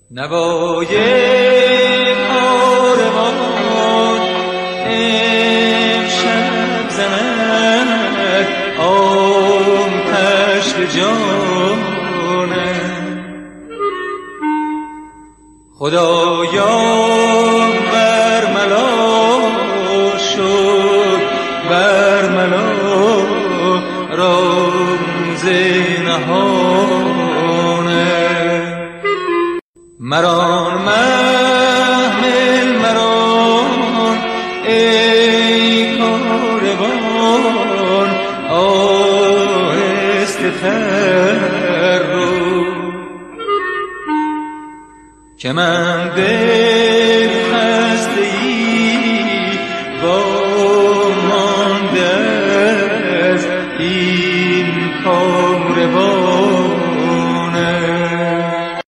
نوای کاروان امشب زند آتش به جانم. خدایا بر ملا شد، بر ملا راز نهانه. مران محمل مران ای کاروان، آهسته تر رو که من دل خسته ای با مانده از این کار.